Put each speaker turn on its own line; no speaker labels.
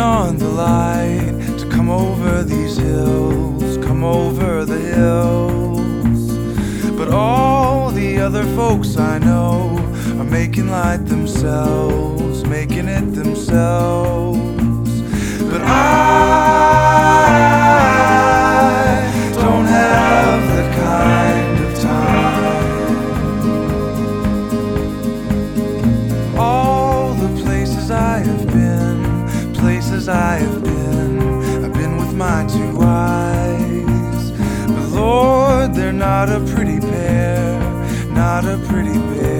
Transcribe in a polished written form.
on the light to come over these hills, come over the hills. But all the other folks I know are making light themselves, making it themselves. But I don't have that kind of time. All the places I have been, places I have been with my two eyes. But Lord, they're not a pretty pair, not a pretty pair.